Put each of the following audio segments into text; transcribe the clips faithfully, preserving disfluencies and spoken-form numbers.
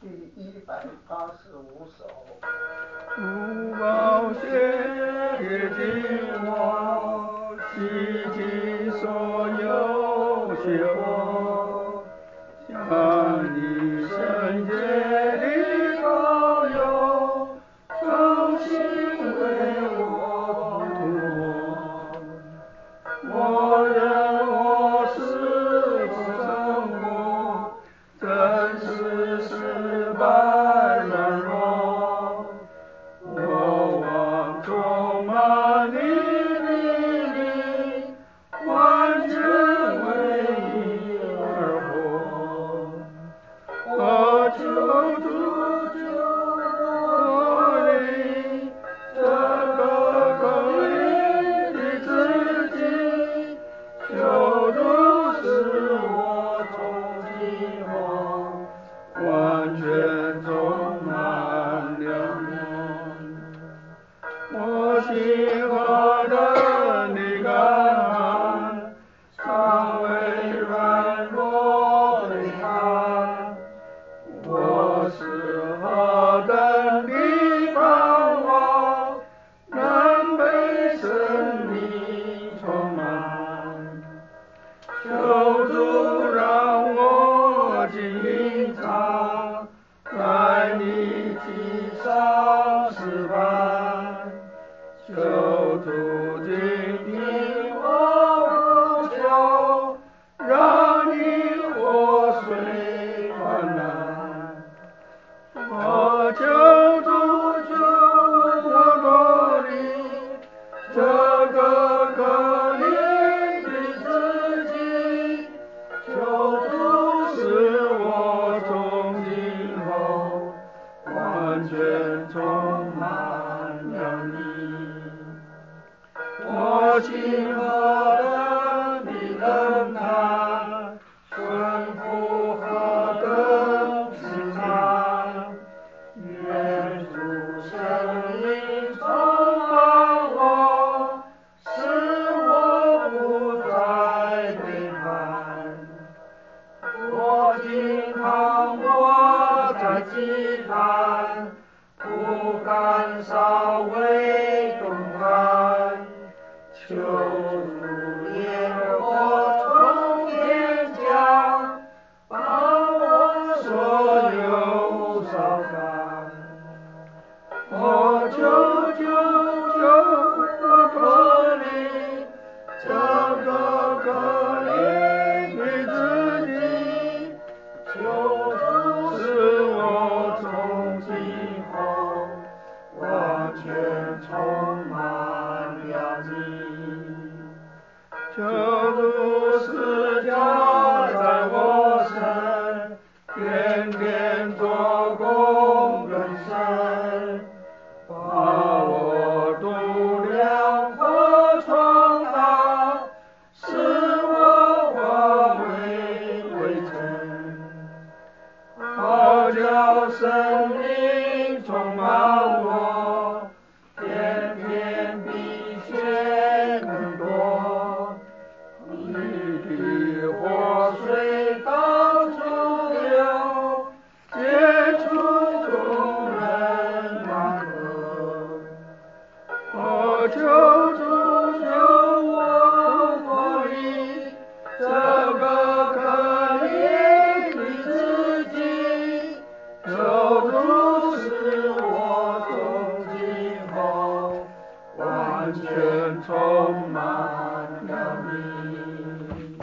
第一百八十五首。 珠宝血液尽我，洗净所有血火，向你圣洁的膏油，重新为我涂抹。我认我是否成功，真是失败软弱。我望充满你的灵，完全为你而活。我求主救我灵，这个可怜的自己，求主使我从今后完全充满了你。我心何等的干旱，常为软弱的寒。我是何等的盼望，能被生命充满。求主让我尽隐藏，在你地上示范。求主静听我呼求，让你活水泛滥。我求主救我脱离这个可怜的自己，求主使我从今后完全充满了你。我心何等的冷淡，顺服何等的难。愿主圣灵充满我，使我不再背叛。我经常我在祭坛，不敢稍微动弹。求主烈火从天降，把我所有烧干。我求救救我脱离这个可怜的自己，求主使我从今后完全充满了你。求主施加在我身，天天做工更深，把我度量和创造，使我化为灰尘。好叫生命充满我，天天比雪更多。你的活水到处流，结出众人满河。我求主救我脱离这个可怜的自己，求主使我从今后完全充满了你。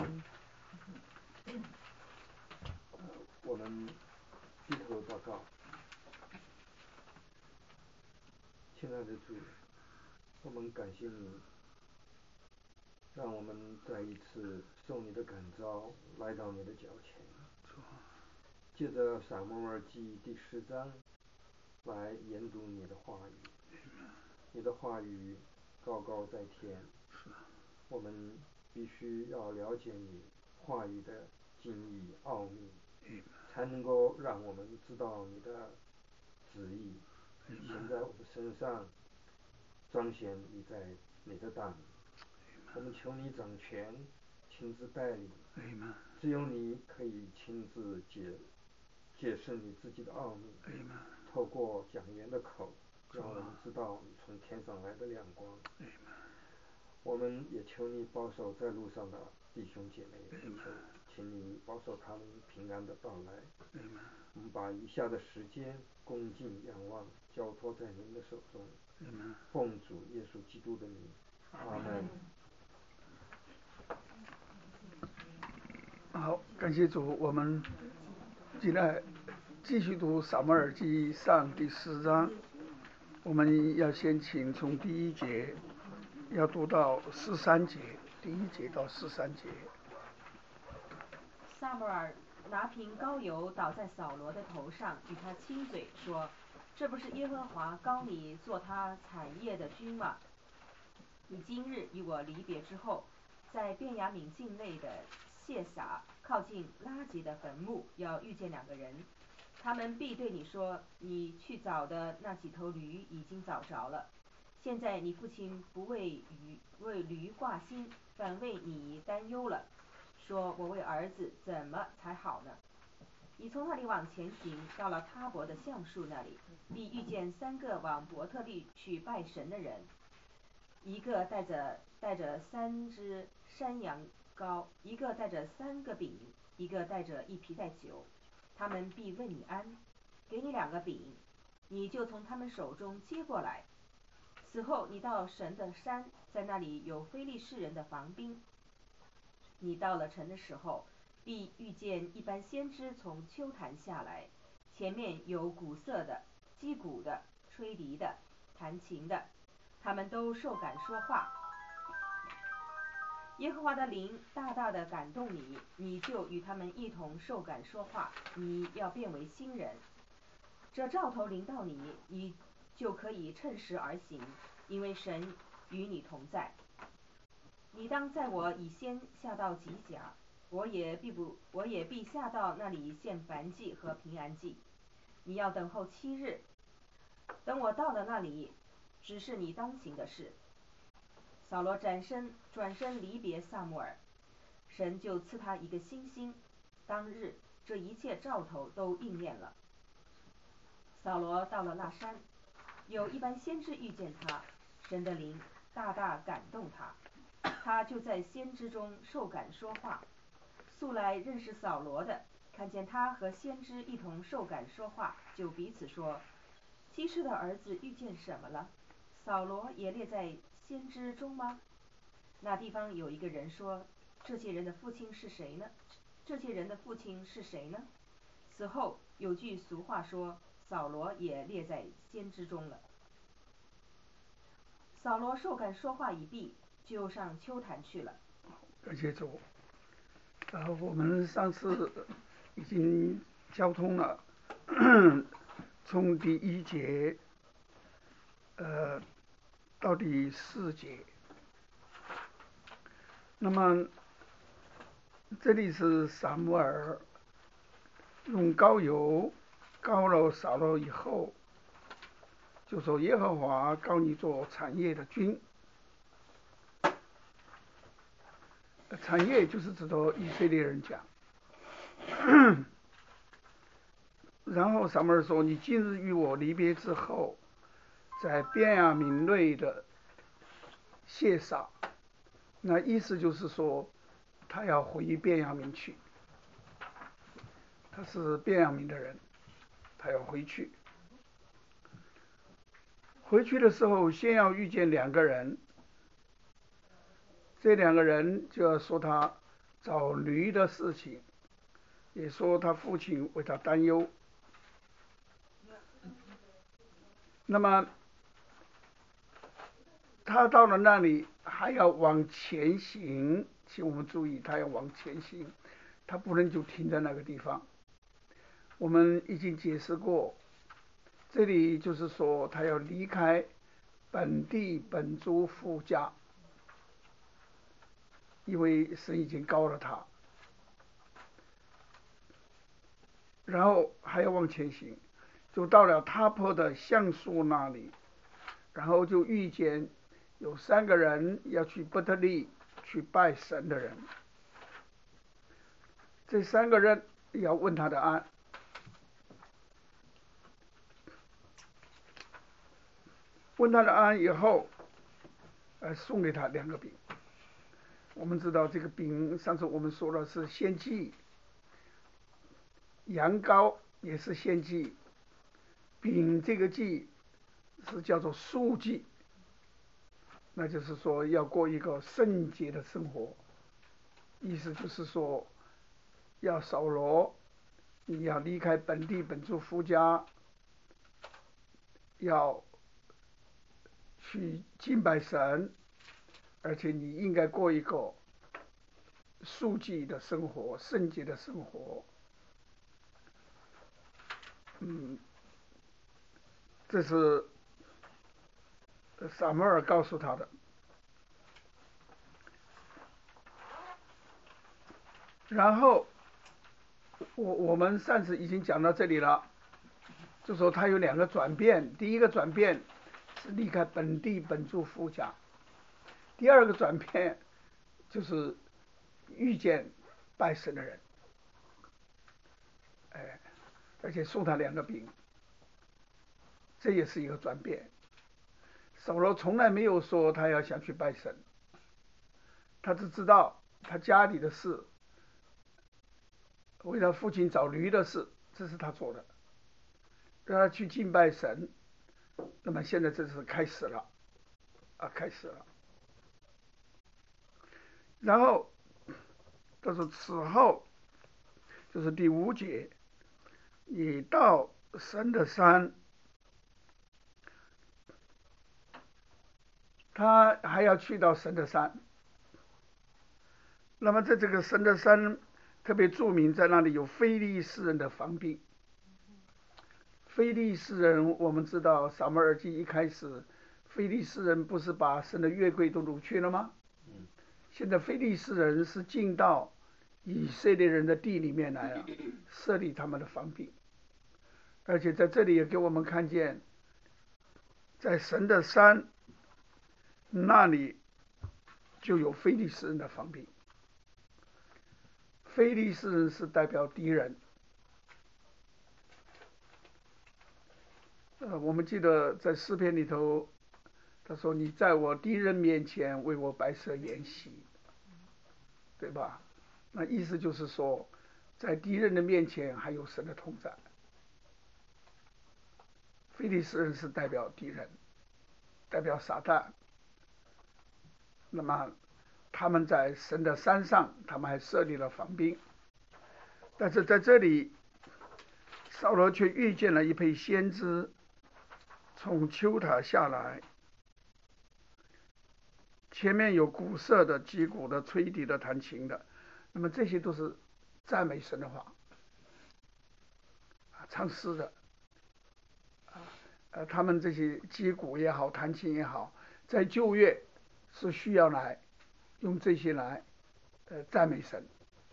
我们低头祷告。亲爱的主，我们感谢你，让我们再一次受你的感召，来到你的脚前，借着撒母耳记第十章来研读你的话语。你的话语高高在天，我们必须要了解你话语的精义奥秘，才能够让我们知道你的旨意行在我们身上，彰显你在你的大名。我们求你掌权，亲自带领，只有你可以亲自解解释你自己的奥秘，透过讲员的口，让我们知道你从天上来的亮光。我们也求你保守在路上的弟兄姐妹，求请你保守他们平安的到来。我们把以下的时间恭敬仰望交托在您的手中，奉主耶稣基督的名，阿门。 好，感谢主，我们现在继续读撒母耳记上第四章。我们要先请从第一节要读到十三节，第一节到十三节。 撒母耳拿瓶膏油倒在扫罗的头上，与他亲嘴说：“这不是耶和华膏你做他产业的君吗？你今日与我离别之后，在便雅悯境内的谢撒靠近拉结的坟墓，要遇见两个人，他们必对你说：你去找的那几头驴已经找着了。现在你父亲不为驴为驴挂心，反为你担忧了，说我为儿子怎么才好呢？你从那里往前行，到了他伯的橡树那里，必遇见三个往伯特利去拜神的人，一个带着带着三只山羊羔，一个带着三个饼，一个带着一皮带酒。他们必问你安，给你两个饼，你就从他们手中接过来。此后你到神的山，在那里有非利士人的防兵。你到了城的时候，必遇见一般先知从丘坛下来，前面有鼓瑟的、击鼓的、吹笛的、弹琴的，他们都受感说话。耶和华的灵大大的感动你，你就与他们一同受感说话，你要变为新人。这兆头临到你，你就可以趁时而行，因为神与你同在。你当在我以先下到吉甲，我也必不，我也必下到那里献燔祭和平安祭。你要等候七日，等我到了那里，只是你当行的事。扫罗转身转身离别撒母耳，神就赐他一个新心。当日这一切兆头都应验了。扫罗到了那山，有一般先知遇见他，神的灵大大感动他，他就在先知中受感说话。素来认识扫罗的，看见他和先知一同受感说话，就彼此说：基士的儿子遇见什么了？扫罗也列在先知中吗？那地方有一个人说：这些人的父亲是谁呢？这些人的父亲是谁呢？此后有句俗话说，扫罗也列在先知中了。扫罗受感说话已毕，就上丘坛去了。 感谢主。然后我们上次已经交通了，从第一节呃到第四节。那么这里是撒母耳用膏油膏了扫罗以后，就说耶和华膏你做产业的君。产业就是指着以色列人讲。然后撒母耳说：你今日与我离别之后，在便雅悯内的谢撒，那意思就是说他要回便雅悯去，他是便雅悯的人，他要回去。回去的时候先要遇见两个人，这两个人就要说他找驴的事情，也说他父亲为他担忧。那么他到了那里还要往前行，请我们注意，他要往前行，他不能就停在那个地方。我们已经解释过，这里就是说他要离开本地本族父家，因为神已经膏了他，然后还要往前行，就到了他坡的橡树那里，然后就遇见有三个人要去伯特利去拜神的人，这三个人要问他的安。 问他的安以后，呃，送给他两个饼。我们知道这个饼，上次我们说了是献祭，羊羔也是献祭，饼这个祭是叫做赎祭，那就是说要过一个圣洁的生活，意思就是说，要扫罗，你要离开本地本族夫家，要去敬拜神，而且你应该过一个赎祭的生活，圣洁的生活。嗯，这是撒母耳告诉他的。然后我我们上次已经讲到这里了，就说他有两个转变，第一个转变是离开本地本族夫家，第二个转变就是遇见拜神的人，哎，而且送他两个饼，这也是一个转变。扫罗从来没有说他要想去拜神，他只知道他家里的事，为他父亲找驴的事，这是他做的，让他去敬拜神。那么现在这是开始了，啊，开始了。然后他说此后，就是第五节，你到神的山，他还要去到神的山。那么在这个神的山特别著名，在那里有非利士人的防兵。非利士人，我们知道撒母耳记一开始，非利士人不是把神的约柜都掳去了吗？现在非利士人是进到以色列人的地里面来了，设立他们的防兵。而且在这里也给我们看见，在神的山那里就有非利士人的防兵。非利士人是代表敌人。呃，我们记得在诗篇里头，他说：“你在我敌人面前为我摆设筵席，对吧？”那意思就是说，在敌人的面前还有神的同在。非利士人是代表敌人，代表撒旦。那么他们在神的山上，他们还设立了防兵。但是在这里，扫罗却遇见了一批先知从丘塔下来，前面有鼓瑟的、击鼓的、吹笛的、弹琴的，那么这些都是赞美神的话，唱诗的，呃，他们这些击鼓也好，弹琴也好，在旧约是需要来用这些来呃赞美神。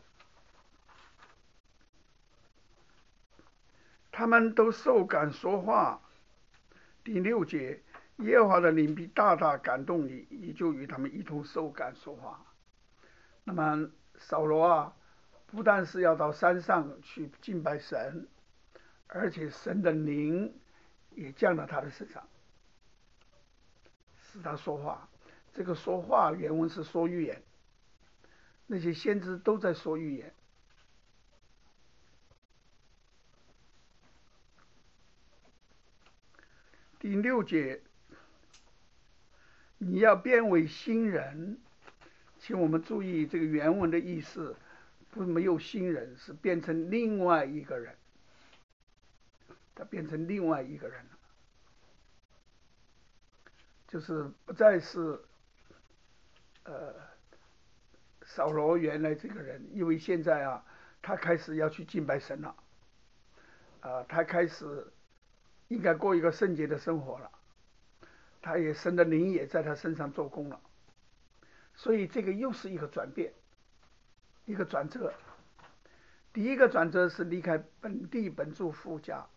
他们都受感说话。第六节，耶和华的灵必大大感动你，你就与他们一同受感说话。那么扫罗啊，不但是要到山上去敬拜神，而且神的灵也降到他的身上，使他说话。这个说话原文是说预言，那些先知都在说预言。第六节，你要变为新人，请我们注意这个原文的意思，不是没有新人，是变成另外一个人，他变成另外一个人了，就是不再是呃扫罗原来这个人，因为现在啊，他开始要去敬拜神了，啊、呃，他开始应该过一个圣洁的生活了，他也神的灵也在他身上做工了，所以这个又是一个转变，一个转折。第一个转折是离开本地本族夫家，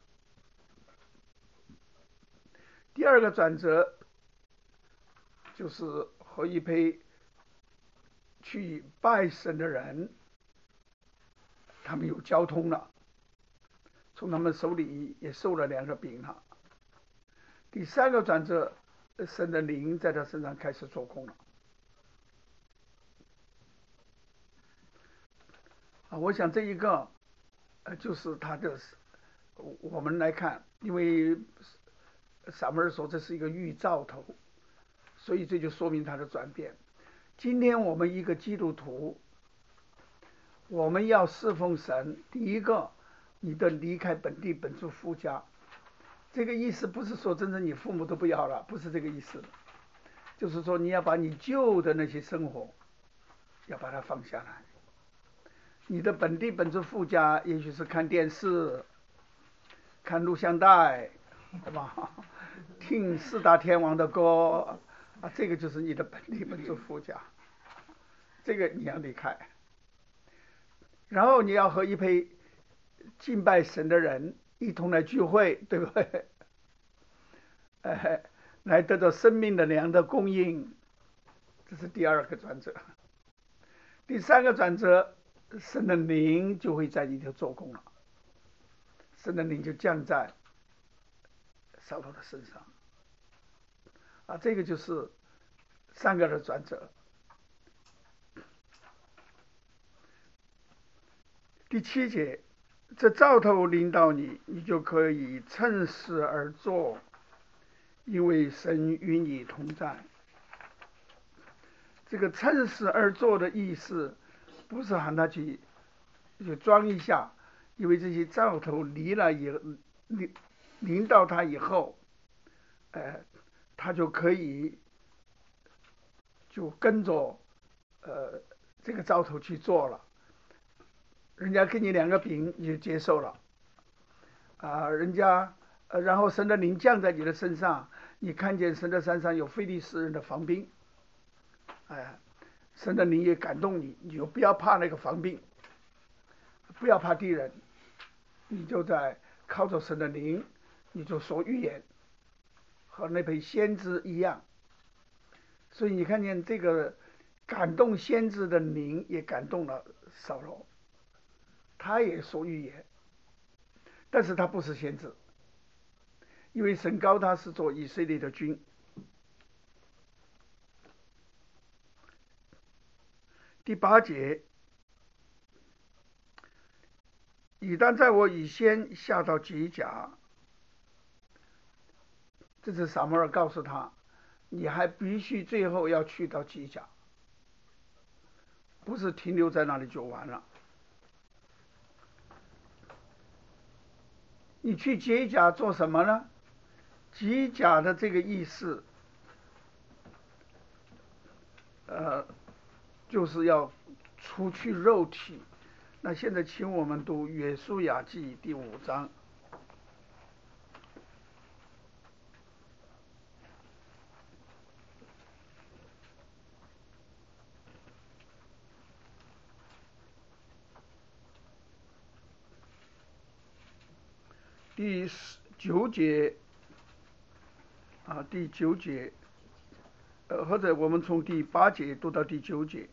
第二个转折就是和一批去拜神的人，他们有交通了，从他们手里也收了两个饼了。第三个转折神的灵在他身上开始做工了。啊，我想这一个，呃，就是他的，我们来看，因为撒母耳说这是一个预兆头，所以这就说明他的转变。今天我们一个基督徒，我们要侍奉神，第一个，你的离开本地本族父家，这个意思不是说真正你父母都不要了，不是这个意思，就是说你要把你旧的那些生活，要把它放下来。你的本地本族父家，也许是看电视、看录像带，对吧？听四大天王的歌，啊，这个就是你的本地本族父家，这个你要离开。然后你要和一批敬拜神的人一同来聚会，对不对？哎，来得到生命的粮的供应，这是第二个转折。第三个转折，神的灵就会在你的做工了，神的灵就降在扫罗的身上，啊，这个就是三个的转折。第七节，这兆头临到你，你就可以趁势而做，因为神与你同在。这个趁势而做的意思，不是喊他去就装一下，因为这些兆头离了以临临到他以后，呃，他就可以就跟着呃这个兆头去做了。人家给你两个饼，你就接受了，啊，人家呃，然后神的灵降在你的身上，你看见神的山上有非利士人的防兵，哎，神的灵也感动你，你就不要怕那个防兵，不要怕敌人，你就在靠着神的灵，你就说预言，和那批先知一样。所以你看见这个感动先知的灵，也感动了扫罗。他也说预言，但是他不是先知，因为神膏他是做以色列的君。第八节，以当在我以先下到吉甲，这是撒母耳告诉他，你还必须最后要去到吉甲，不是停留在那里就完了。你去吉甲做什么呢？吉甲的这个意思，呃，就是要除去肉体。那现在请我们读约书亚记第五章。第九节啊，第九节，呃，或者我们从第八节读到第九节。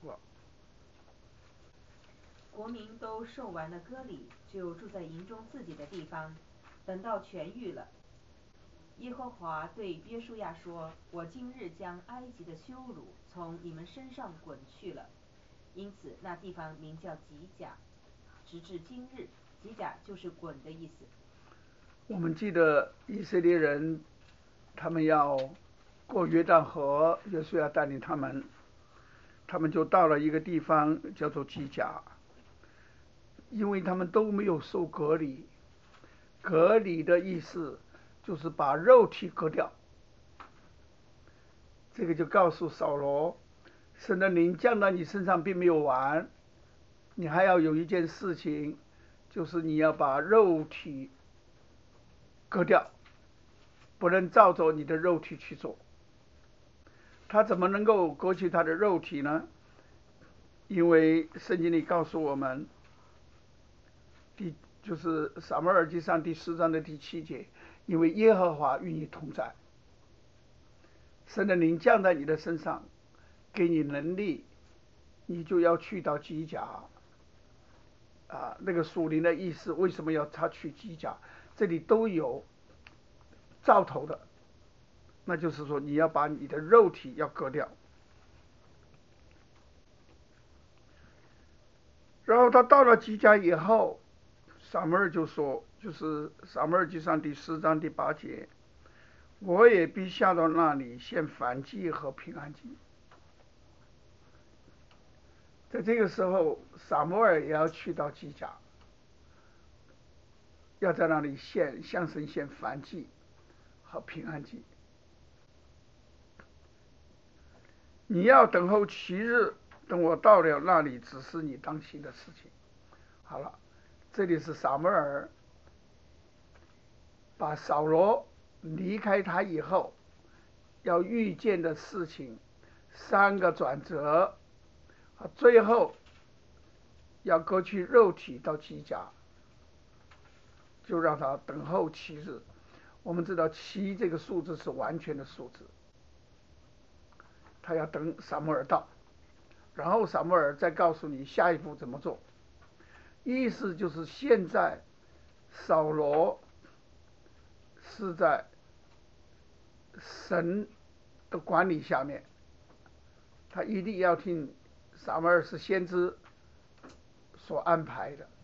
国民都受完了割礼，就住在营中自己的地方，等到痊愈了。耶和华对约书亚说：“我今日将埃及的羞辱从你们身上滚去了。”因此那地方名叫吉甲，直至今日。吉甲就是滚的意思。 我们记得以色列人，他们要过约旦河，约书亚带领他们，他们就到了一个地方叫做吉甲，因为他们都没有受割礼。割礼的意思就是把肉体割掉。这个就告诉扫罗，神的灵降到你身上并没有完，你还要有一件事情，就是你要把肉体割掉，不能照着你的肉体去做。他怎么能够割去他的肉体呢？因为圣经里告诉我们，第就是撒母耳记上第四章的第七节，因为耶和华与你同在，神的灵降在你的身上，给你能力，你就要去到吉甲。啊，那个属灵的意思，为什么要他去吉甲？这里都有兆头的， 那就是说你要把你的肉体要割掉。然后他到了基甲以后，撒母耳就说，就是撒母耳记上第四章第八节，我也必下到那里献燔祭和平安祭。在这个时候，撒母耳也要去到基甲，要在那里献向神献燔祭和平安祭。你要等候七日，等我到了那里指示你当行的事情。好了，这里是撒母耳把扫罗离开他以后要遇见的事情三个转折，最后要割去肉体到基甲，就让他等候七日。我们知道七这个数字是完全的数字，他要等撒母耳到，然后撒母耳再告诉你下一步怎么做。意思就是现在扫罗是在神的管理下面，他一定要听撒母耳是先知所安排的。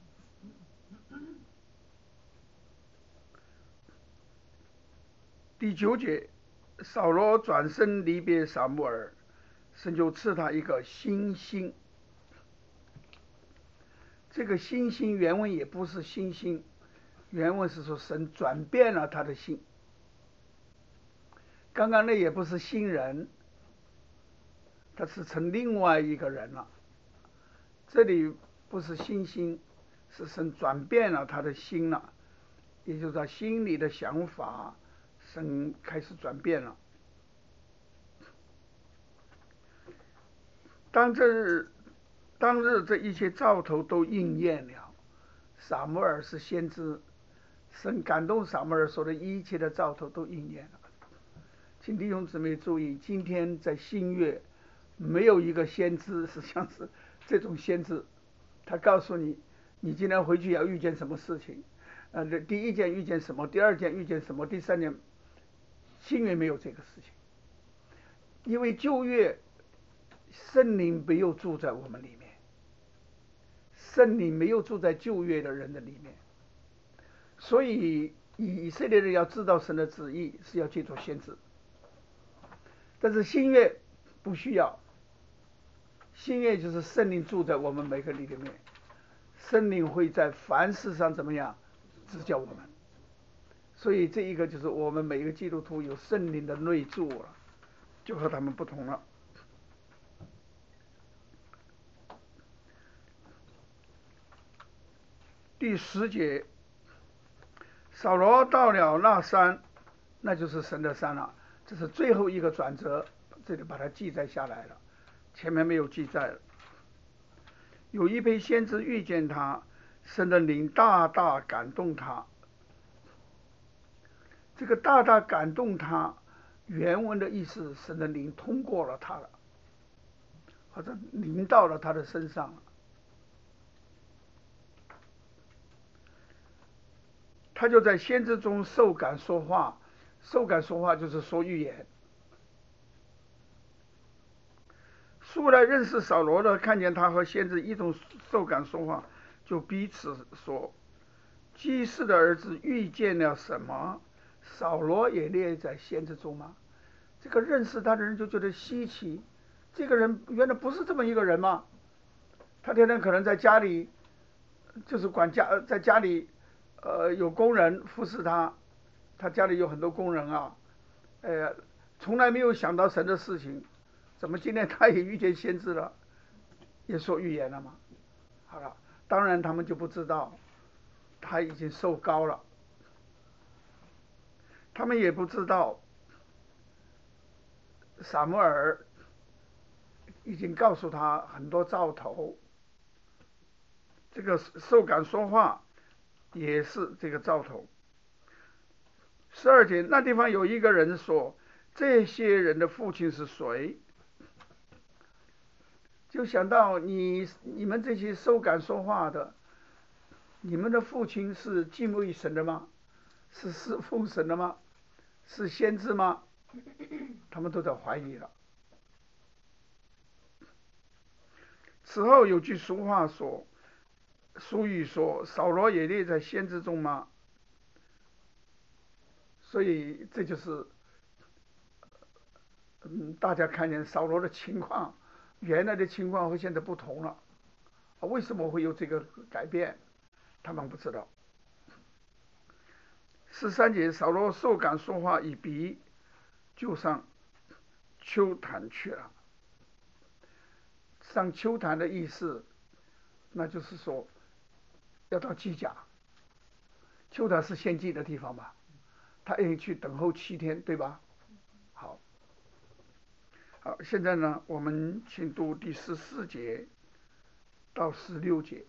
第九节，扫罗转身离别撒母耳，神就赐他一个新心。这个新心原文也不是新心，原文是说神转变了他的心。刚刚那也不是新人，他是成另外一个人了。这里不是新心，是神转变了他的心了，也就是他心里的想法，神开始转变了。当这日当日这一切兆头都应验了，撒母耳是先知，神感动撒母耳说的一切的兆头都应验了。请弟兄姊妹注意，今天在新约没有一个先知是像是这种先知，他告诉你你今天回去要遇见什么事情，呃，第一件遇见什么，第二件遇见什么，第三件，新约没有这个事情。因为旧约圣灵没有住在我们里面，圣灵没有住在旧约的人的里面，所以以色列人要知道神的旨意是要借助先知。但是新约不需要，新约就是圣灵住在我们每个里面，圣灵会在凡事上怎么样指教我们，所以这一个就是我们每一个基督徒有圣灵的内住了，就和他们不同了。第十节，扫罗到了那山，那就是神的山了，这是最后一个转折，这里把它记载下来了，前面没有记载了。有一批先知遇见他，神的灵大大感动他。这个大大感动他，原文的意思，神的灵通过了他了，或者临到了他的身上了。他就在先知中受感说话，受感说话就是说预言。素来认识扫罗的看见他和先知一同受感说话，就彼此说，基士的儿子遇见了什么？扫罗也列在先知中吗？这个认识他的人就觉得稀奇，这个人原来不是这么一个人吗？他天天可能在家里就是管家，在家里呃有工人服侍他，他家里有很多工人啊，呃从来没有想到神的事情，怎么今天他也遇见先知了，也说预言了嘛？好了，当然他们就不知道他已经受膏了，他们也不知道撒母耳已经告诉他很多兆头，这个受感说话也是这个兆头。十二节，那地方有一个人说，这些人的父亲是谁？就想到你你们这些受感说话的，你们的父亲是敬畏神的吗？是侍奉神的吗？是先知吗？ 他们都在怀疑了。此后有句俗话说，俗语说，扫罗也列在先知中吗？所以这就是，嗯，大家看见扫罗的情况，原来的情况和现在不同了。为什么会有这个改变？他们不知道。十三节，扫罗受感说话以鼻，就上丘坛去了。上丘坛的意思，那就是说要到基甲。丘坛是献祭的地方吧？他愿意去等候七天，对吧？好，好，现在呢，我们请读第十四节到十六节。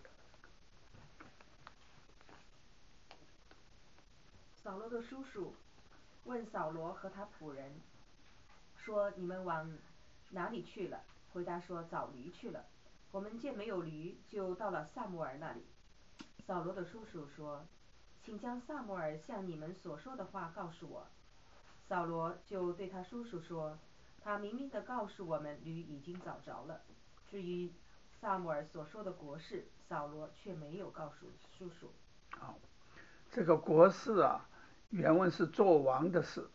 扫罗的叔叔问扫罗和他仆人说：“你们往哪里去了？”回答说：“找驴去了。我们见没有驴，就到了撒母耳那里。”扫罗的叔叔说：“请将撒母耳向你们所说的话告诉我。”扫罗就对他叔叔说：“他明明地告诉我们，驴已经找着了。”至于撒母耳所说的国事，扫罗却没有告诉叔叔。 好，这个国事啊，原文是做王的事，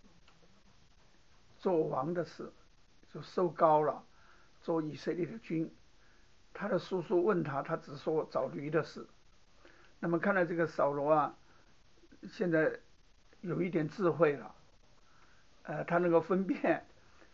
做王的事，就受膏了，做以色列的君。他的叔叔问他，他只说找驴的事。那么看来这个扫罗啊，现在有一点智慧了，呃，他能够分辨，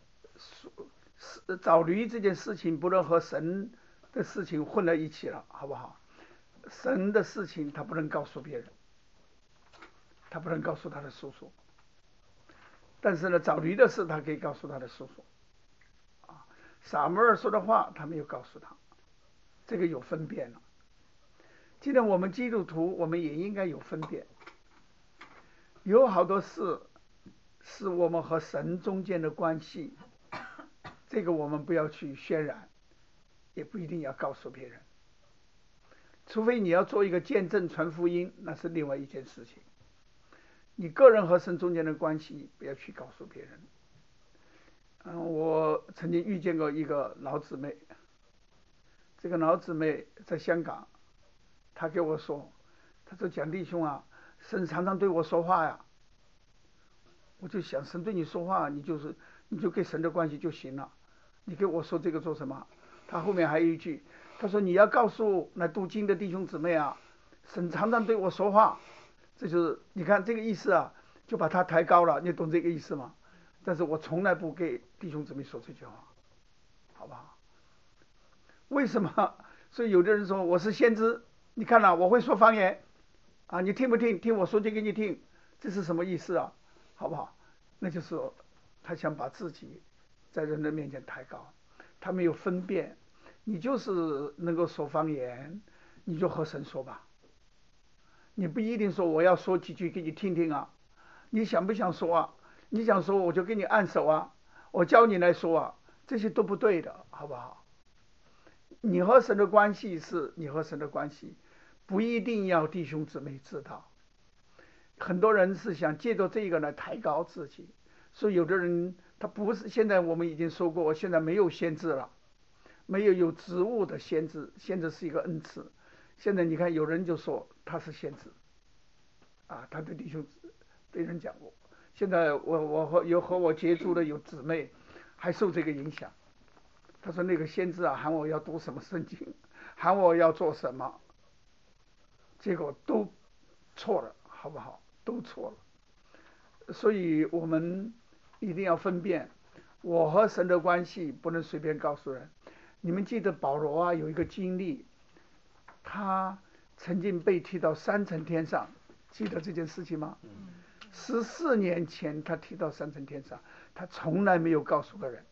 找驴这件事情不能和神的事情混在一起了，好不好？神的事情他不能告诉别人，他不能告诉他的叔叔。但是呢，找驴的事他可以告诉他的叔叔。啊，撒母耳说的话他没有告诉他，这个有分辨了。既然我们基督徒，我们也应该有分辨。有好多事是我们和神中间的关系，这个我们不要去渲染，也不一定要告诉别人。除非你要做一个见证传福音，那是另外一件事情。你个人和神中间的关系不要去告诉别人。嗯，我曾经遇见过一个老姊妹，这个老姊妹在香港，她给我说，她说蒋弟兄啊，神常常对我说话呀。我就想，神对你说话，你就是你就跟神的关系就行了，你给我说这个做什么？他后面还有一句，他说你要告诉来读经的弟兄姊妹啊，神常常对我说话。这就是你看这个意思啊，就把他抬高了，你懂这个意思吗？但是我从来不给弟兄姊妹说这句话，好不好？为什么？所以有的人说我是先知，你看了我会说方言啊，你听不听？听我说经给你听，这是什么意思啊？好不好？那就是他想把自己在人的面前抬高，他没有分辨。你就是能够说方言，你就和神说吧。你不一定说我要说几句给你听听啊，你想不想说啊？你想说我就给你按手啊，我教你来说啊，这些都不对的，好不好？你和神的关系是你和神的关系，不一定要弟兄姊妹知道。很多人是想借着这个来抬高自己，所以有的人他不是，现在我们已经说过，现在没有先知了，没有有职务的先知，先知是一个恩赐。现在你看有人就说他是先知，啊，他对弟兄对人讲过。现在我我和有和我接触的有姊妹，还受这个影响。他说那个先知啊，喊我要读什么圣经，喊我要做什么，结果都错了，好不好？都错了。所以我们一定要分辨，我和神的关系不能随便告诉人。你们记得保罗啊有一个经历，他曾经被提到三层天上，记得这件事情吗？十四年前他提到三层天上，他从来没有告诉个人。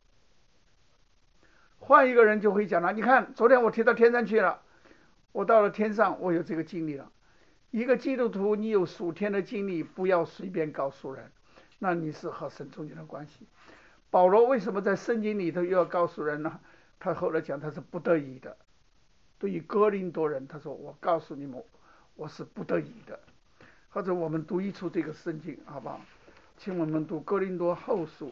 换一个人就会讲了，你看昨天我提到天上去了，我到了天上，我有这个经历了。一个基督徒，你有属天的经历，不要随便告诉人，那你是和神中间的关系。保罗为什么在圣经里头又要告诉人呢？他后来讲他是不得已的。对于哥林多人，他说我告诉你们，我是不得已的。或者我们读一出这个圣经好不好？ 请我们读哥林多后书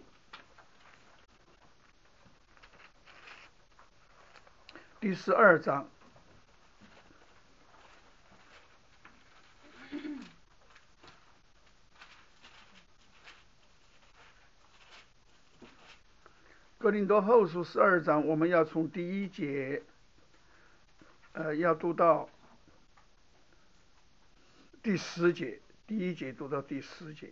第十二章。哥林多后书十二章，我们要从第一节，呃，要读到第十节，第一节读到第十节。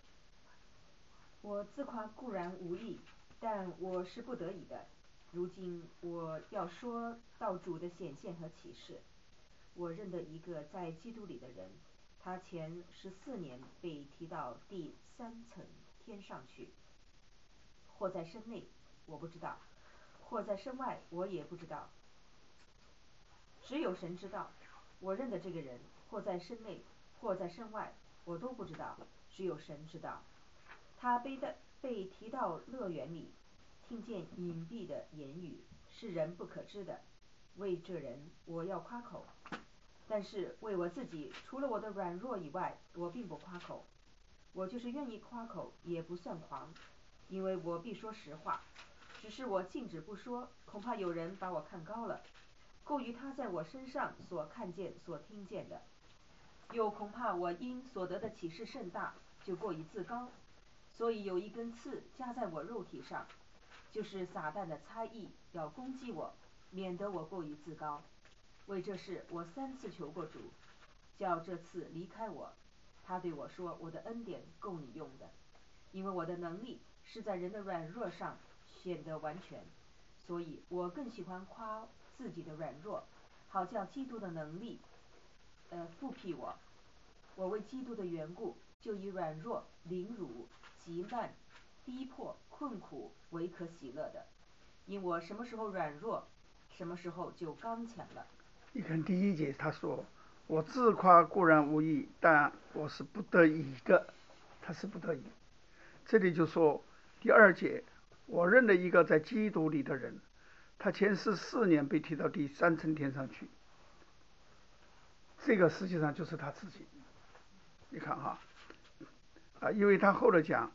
我自夸固然无益，但我是不得已的。如今我要说到主的显现和启示。我认得一个在基督里的人，他前十四年被提到第三层天上去，或在身内，我不知道；或在身外，我也不知道。只有神知道。我认得这个人，或在身内，或在身外，我都不知道，只有神知道。他被的被提到乐园里，听见隐蔽的言语，是人不可知的。为这人，我要夸口；但是为我自己，除了我的软弱以外，我并不夸口。我就是愿意夸口，也不算狂，因为我必说实话。只是我禁止不说，恐怕有人把我看高了，过于他在我身上所看见、所听见的；又恐怕我因所得的启示甚大，就过于自高。所以有一根刺加在我肉体上，就是撒旦的猜疑，要攻击我，免得我过于自高。为这事，我三次求过主，叫这刺离开我。他对我说：“我的恩典够你用的，因为我的能力是在人的软弱上显得完全。所以我更喜欢夸自己的软弱，好叫基督的能力，呃，复辟我。我为基督的缘故，就以软弱、凌辱、急难、逼迫、困苦为可喜乐的，因我什么时候软弱，什么时候就刚强了。” 你看第一节他说，我自夸固然无益，但我是不得已的。他是不得已。这里就说第二节，我认得一个在基督里的人，他前十四年被提到第三层天上去。这个实际上就是他自己。你看哈，啊，因为他后来讲，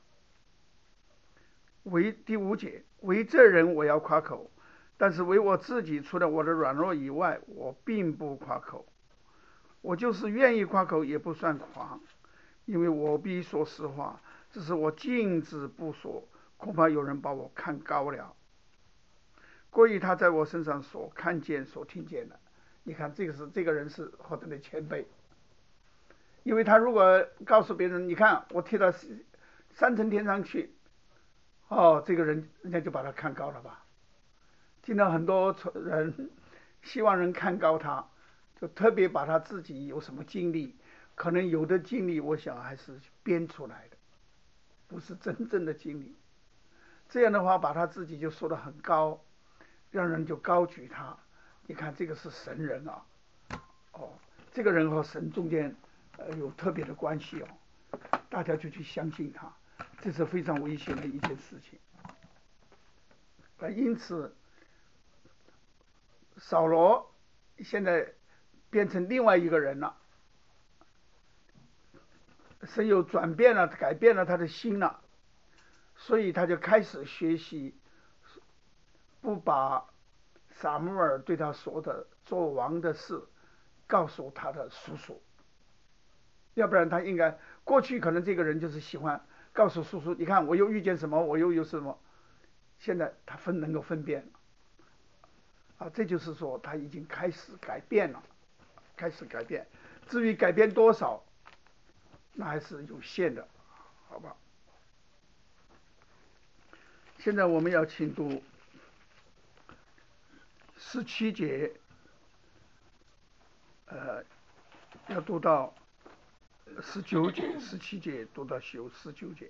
为第五节，为这人我要夸口，但是为我自己，除了我的软弱以外，我并不夸口。我就是愿意夸口，也不算狂，因为我必说实话，只是我禁止不说，恐怕有人把我看高了，过于他在我身上所看见、所听见的。你看，这个是这个人是何等的谦卑，因为他如果告诉别人，你看我提到三层天上去，哦，这个人人家就把他看高了吧。听到很多人希望人看高他，就特别把他自己有什么经历，可能有的经历我想还是编出来的，不是真正的经历。这样的话把他自己就说得很高，让人就高举他。你看这个是神人啊，哦，这个人和神中间呃有特别的关系哦，大家就去相信他，这是非常危险的一件事情。呃，因此扫罗现在变成另外一个人了，神又转变了，改变了他的心了，所以他就开始学习，不把撒母耳对他说的做王的事告诉他的叔叔，要不然他应该过去可能这个人就是喜欢告诉叔叔，你看我又遇见什么，我又有什么，现在他分能够分辨了。啊，这就是说他已经开始改变了，开始改变。至于改变多少，那还是有限的，好吧？现在我们要请读十七节，呃，要读到十九节，十七节读到十十九节。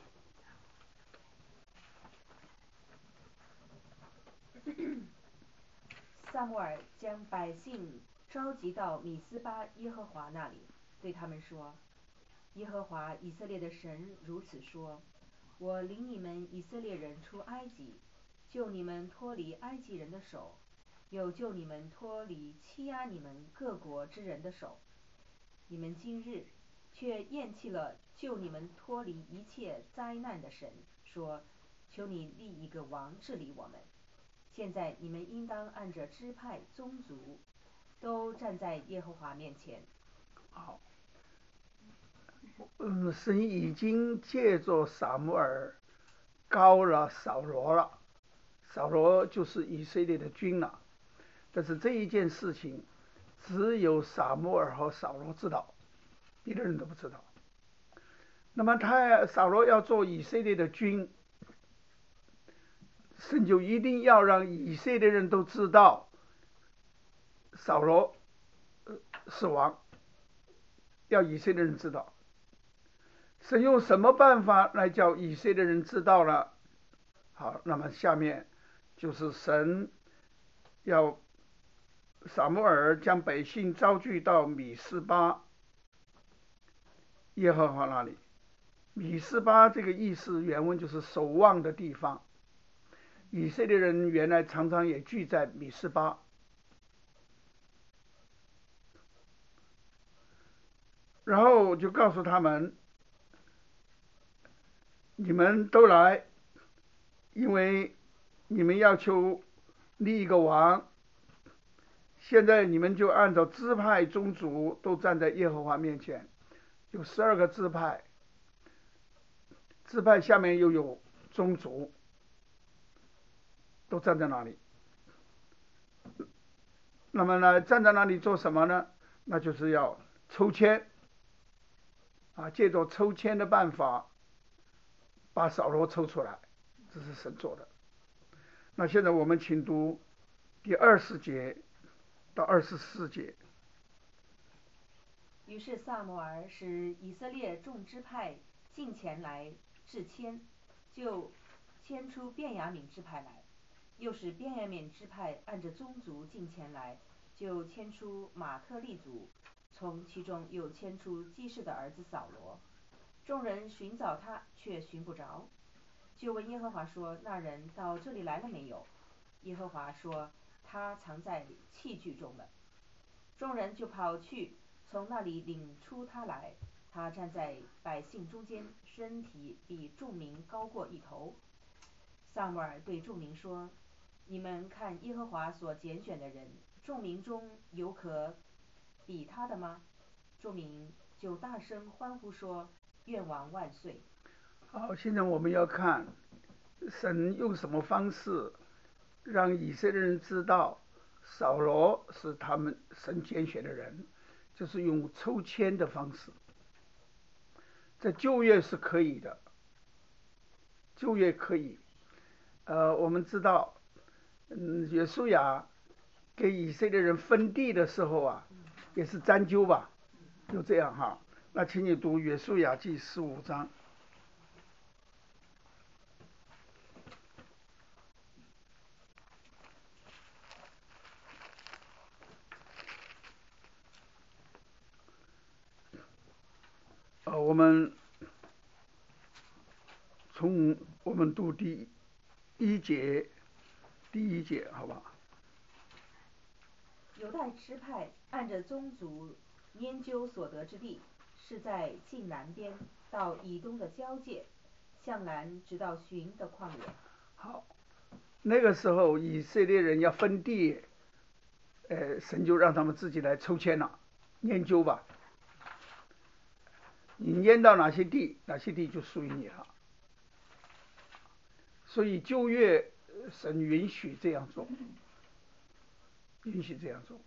撒母耳将百姓召集到米斯巴耶和华那里，对他们说：“耶和华以色列的神如此说：我领你们以色列人出埃及，救你们脱离埃及人的手，又救你们脱离欺压你们各国之人的手。你们今日却厌弃了救你们脱离一切灾难的神，说：求你立一个王治理我们。现在你们应当按着支派宗族，都站在耶和华面前。 好，嗯，神已经借着撒母耳膏了扫罗了，扫罗就是以色列的君了。但是这一件事情，只有撒母耳和扫罗知道，别的人都不知道。那么他扫罗要做以色列的君，神就一定要让以色列人都知道扫罗是王，要以色列人知道。神用什么办法来叫以色列人知道了？好，那么下面就是神要撒母耳将百姓招聚到米斯巴耶和华那里。米斯巴这个意思原文就是守望的地方，以色列人原来常常也聚在米斯巴。然后就告诉他们，你们都来，因为你们要求立一个王，现在你们就按照支派宗族都站在耶和华面前，有十二个支派，支派下面又有宗族，都站在那里。那么呢，站在那里做什么呢？那就是要抽签啊，借着抽签的办法把扫罗抽出来，这是神做的。那现在我们请读第二十节到二十四节。 于是撒母耳使以色列众支派进前来制签，就牵出便雅悯支派来；又使便雅悯支派按着宗族进前来，就牵出马特利族，从其中又牵出基士的儿子扫罗。众人寻找他，却寻不着，就问耶和华说：那人到这里来了没有？耶和华说：他藏在器具中了。众人就跑去，从那里领出他来。他站在百姓中间，身体比众民高过一头。撒母耳对众民说：你们看耶和华所拣选的人，众民中有可比他的吗？众民就大声欢呼说：愿王万岁！ 好，现在我们要看神用什么方式让以色列人知道扫罗是他们神拣选的人，就是用抽签的方式。在旧约是可以的，旧约可以。呃，我们知道，嗯，约书亚给以色列人分地的时候啊，也是沾阄吧，就这样哈。那请你读约书亚记十五章。呃，我们从我们读第一节，第一节，好吧？ 犹大支派按着宗族研究所得之地，是在近南边到以东的交界，向南直到寻的旷野。 好，那个时候以色列人要分地，呃，神就让他们自己来抽签了，研究吧。你研到哪些地，哪些地就属于你了。所以旧约神允许这样做，允许这样做。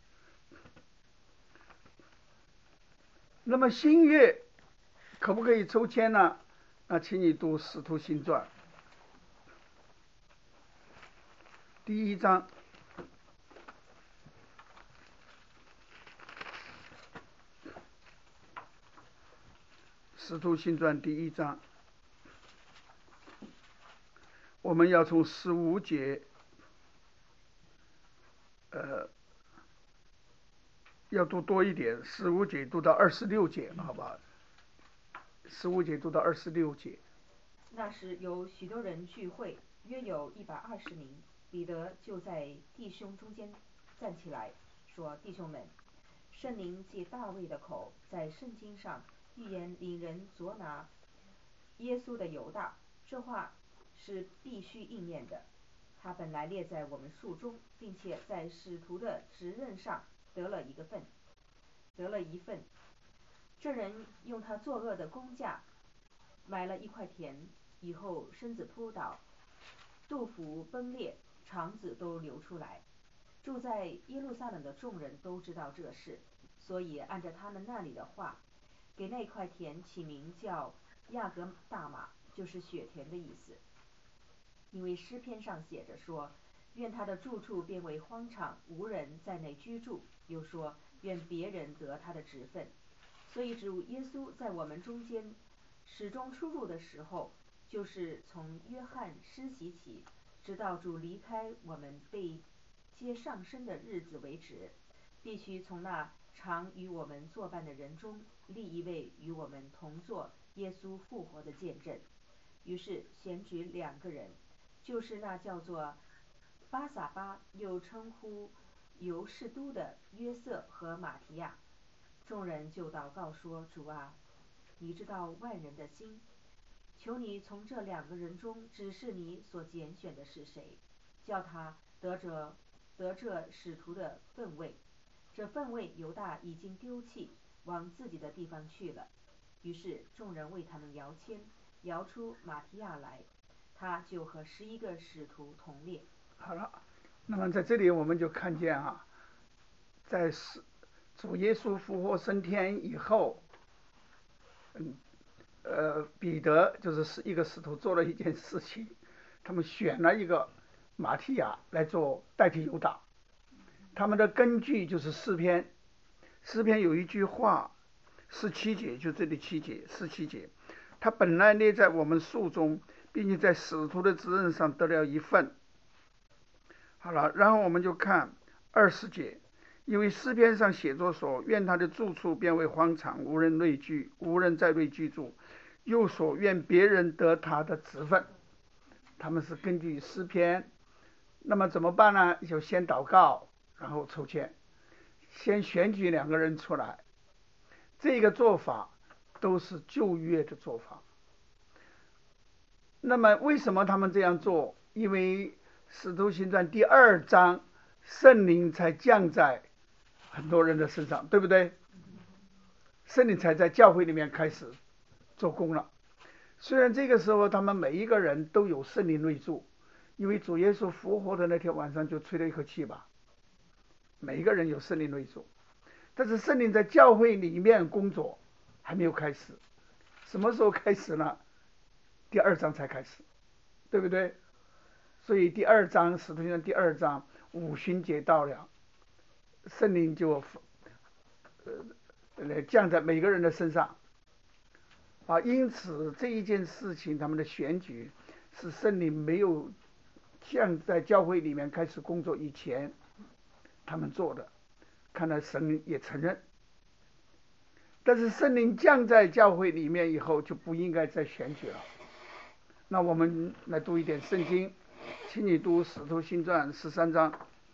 那么新约可不可以抽签呢？那请你读《使徒行传》第一章。使徒行传第一章，我们要从十五节，呃，要读多一点，十五节读到二十六节，好吧？十五节读到二十六节。 那时有许多人聚会，约有一百二十名。彼得就在弟兄中间站起来，说：弟兄们，圣灵借大卫的口在圣经上预言领人捉拿耶稣的犹大，这话是必须应验的。他本来列在我们数中，并且在使徒的职任上得了一个份，得了一份。这人用他作恶的工价买了一块田，以后身子扑倒，肚腹崩裂，肠子都流出来。住在耶路撒冷的众人都知道这事，所以按照他们那里的话，给那块田起名叫亚格大马，就是雪田的意思。因为诗篇上写着说，愿他的住处变为荒场，无人在内居住，又说愿别人得他的职分。所以主耶稣在我们中间始终出入的时候，就是从约翰施洗起，直到主离开我们被接上升的日子为止，必须从那常与我们作伴的人中立一位与我们同作耶稣复活的见证。于是选举两个人，就是那叫做巴撒巴，又称呼犹士都的约瑟和马提亚。众人就祷告说，主啊，你知道万人的心，求你从这两个人中指示你所拣选的是谁，叫他得着得这使徒的分位。这分位犹大已经丢弃，往自己的地方去了。于是众人为他们摇签，摇出马提亚来，他就和十一个使徒同列。 好了，那么在这里我们就看见啊，在主耶稣复活升天以后，嗯，呃，彼得就是一个使徒做了一件事情，他们选了一个马提亚来做代替犹大。他们的根据就是诗篇，诗篇有一句话，十七节，就这里七节，十七节，他本来列在我们数中，并且在使徒的职任上得了一份。好了，然后我们就看二十节，因为诗篇上写作说，愿他的住处变为荒场，无人内居，无人在内居住，又说愿别人得他的职分。他们是根据诗篇，那么怎么办呢？就先祷告，然后抽签，先选举两个人出来。这个做法都是旧约的做法。那么为什么他们这样做？因为使徒行传第二章，圣灵才降在很多人的身上，对不对？圣灵才在教会里面开始做工了。虽然这个时候他们每一个人都有圣灵内住，因为主耶稣复活的那天晚上就吹了一口气吧，每一个人有圣灵内住，但是圣灵在教会里面工作还没有开始。什么时候开始呢？第二章才开始，对不对？所以第二章使徒行传第二章五旬节到了，圣灵就呃降在每个人的身上啊。因此这一件事情，他们的选举是圣灵没有降在教会里面开始工作以前他们做的，看来神也承认。但是圣灵降在教会里面以后，就不应该再选举了。那我们来读一点圣经，请你读使徒行传十三章。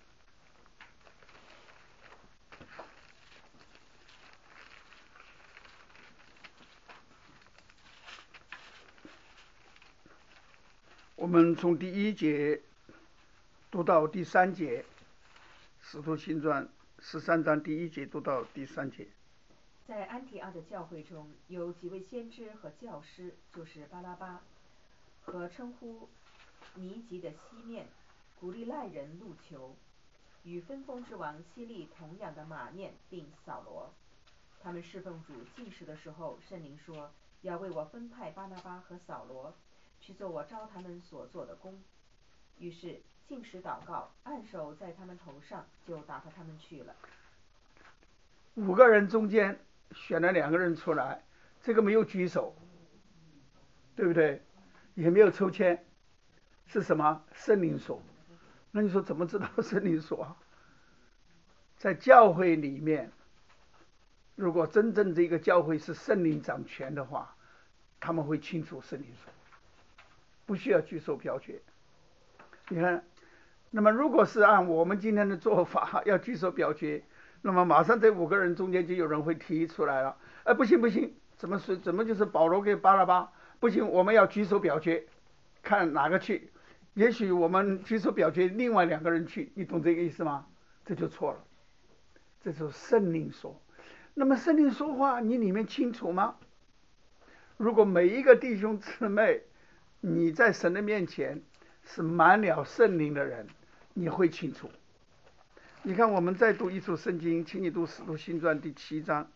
我们从第一节读到第三节，使徒行传十三章第一节读到第三节。 在安提阿的教会中，有几位先知和教师，就是巴拉巴和称呼尼吉的西面、古利奈人路求，与分封之王希利同样的马念，并扫罗。他们侍奉主进食的时候，圣灵说，要为我分派巴拿巴和扫罗，去做我召他们所做的工。于是进食祷告，按手在他们头上，就打发他们去了。 五个人中间选了两个人出来，这个没有举手，对不对？也没有抽签，是什么？圣灵说。那你说怎么知道圣灵说？在教会里面，如果真正这个教会是圣灵掌权的话，他们会清楚圣灵说，不需要举手表决。你看，那么如果是按我们今天的做法要举手表决，那么马上这五个人中间就有人会提出来了，哎，不行不行， 怎么是怎么就是保罗给巴拉巴？不行，我们要举手表决，看哪个去。也许我们举手表决，另外两个人去，你懂这个意思吗？这就错了，这就是圣灵说。那么圣灵说话，你里面清楚吗？如果每一个弟兄姊妹，你在神的面前是满了圣灵的人，你会清楚。你看，我们再读一处圣经，请你读《使徒行传》第七章。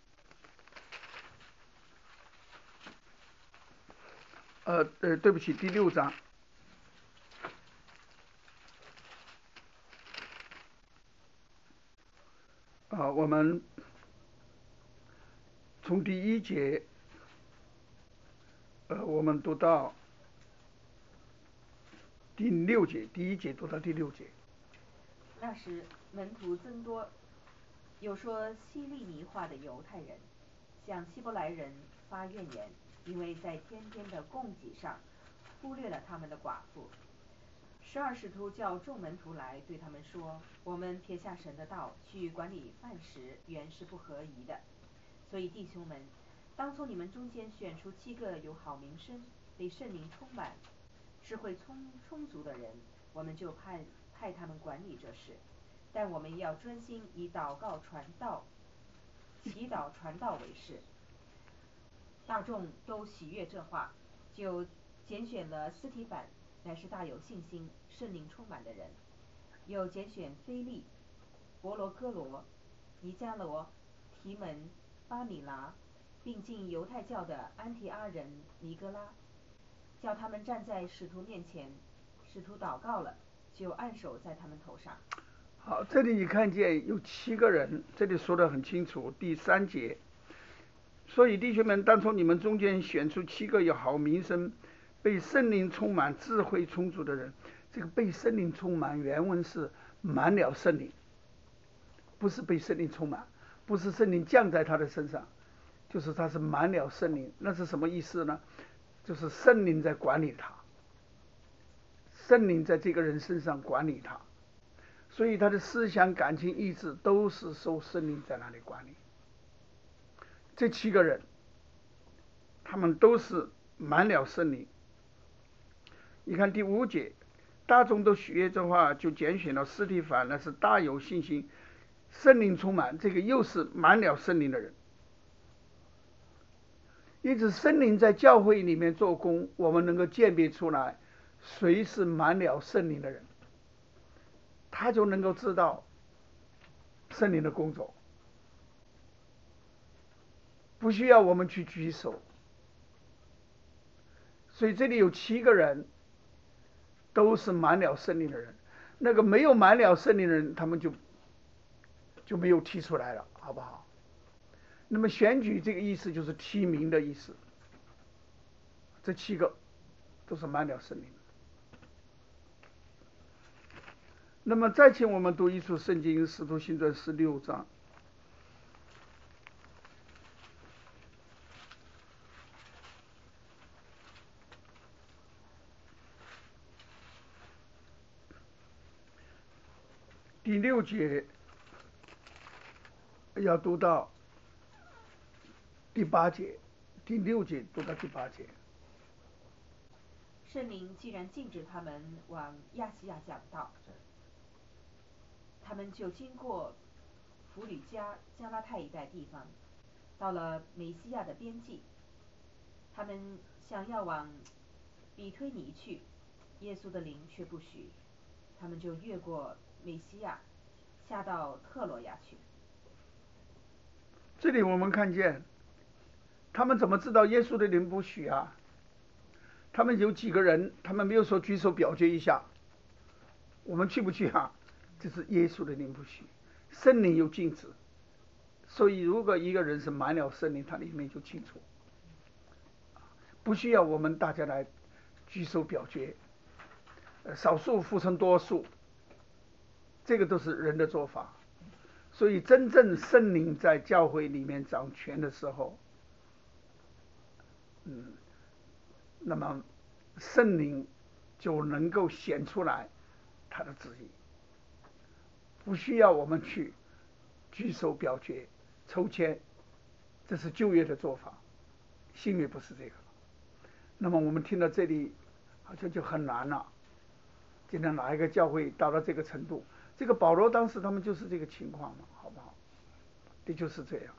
呃呃，对不起，第六章。啊，我们从第一节，呃，我们读到第六节，第一节读到第六节。 那时门徒增多，有说希利尼话的犹太人向希伯来人发怨言，因为在天天的供给上忽略了他们的寡妇。十二使徒叫众门徒来，对他们说：我们撇下神的道去管理饭食，原是不合宜的。所以弟兄们，当从你们中间选出七个有好名声、被圣灵充满、智慧充充足的人，我们就派派他们管理这事。但我们要专心以祷告传道、祈祷传道为事。大众都喜悦这话，就拣选了司提反，乃是大有信心、圣灵充满的人；又拣选腓利、伯罗哥罗、尼加罗、提门、巴米拿，并进犹太教的安提阿人尼哥拉，叫他们站在使徒面前。使徒祷告了，就按手在他们头上。 好，这里你看见有七个人，这里说得很清楚，第三节。所以弟兄们，当从你们中间选出七个有好名声、被圣灵充满、智慧充足的人。这个被圣灵充满，原文是满了圣灵，不是被圣灵充满，不是圣灵降在他的身上，就是他是满了圣灵。那是什么意思呢？就是圣灵在管理他，圣灵在这个人身上管理他，所以他的思想、感情、意志都是受圣灵在那里管理。这七个人，他们都是满了圣灵。你看第五节，大众都喜悦这话，就拣选了司提反，那是大有信心、圣灵充满，这个又是满了圣灵的人。因此圣灵在教会里面做工，我们能够鉴别出来谁是满了圣灵的人，他就能够知道圣灵的工作，不需要我们去举手。所以这里有七个人都是满了圣灵的人，那个没有满了圣灵的人，他们就就没有提出来了，好不好？那么选举这个意思就是提名的意思，这七个都是满了圣灵。那么再请我们读一处圣经，使徒行传十六章。第六节要读到第八节，第六节读到第八节。 圣灵既然禁止他们往亚细亚讲道，他们就经过弗吕加、加拉太一带地方，到了美西亚的边际。他们想要往比推尼去，耶稣的灵却不许，他们就越过美西亚，下到特罗亚去。 这里我们看见，他们怎么知道耶稣的灵不许啊？他们有几个人，他们没有说举手表决一下，我们去不去啊？这是耶稣的灵不许，圣灵有禁止。所以如果一个人是满了圣灵，他里面就清楚，不需要我们大家来举手表决，少数服从多数，这个都是人的做法。所以真正圣灵在教会里面掌权的时候，嗯，那么圣灵就能够显出来他的旨意，不需要我们去举手表决、抽签，这是旧约的做法。 新约不是这个。那么我们听到这里，好像就很难了。今天哪一个教会达到这个程度？这个保罗当时他们就是这个情况嘛，好不好？的确是这样。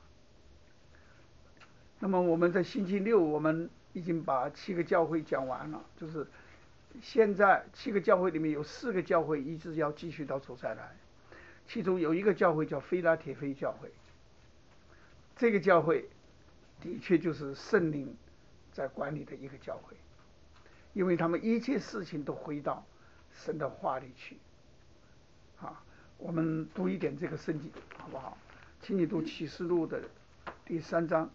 那么我们在星期六，我们已经把七个教会讲完了，就是现在七个教会里面有四个教会一直要继续到主再来，其中有一个教会叫菲拉铁非教会，这个教会的确就是圣灵在管理的一个教会，因为他们一切事情都回到神的话里去。啊，我们读一点这个圣经好不好？请你读启示录的第三章。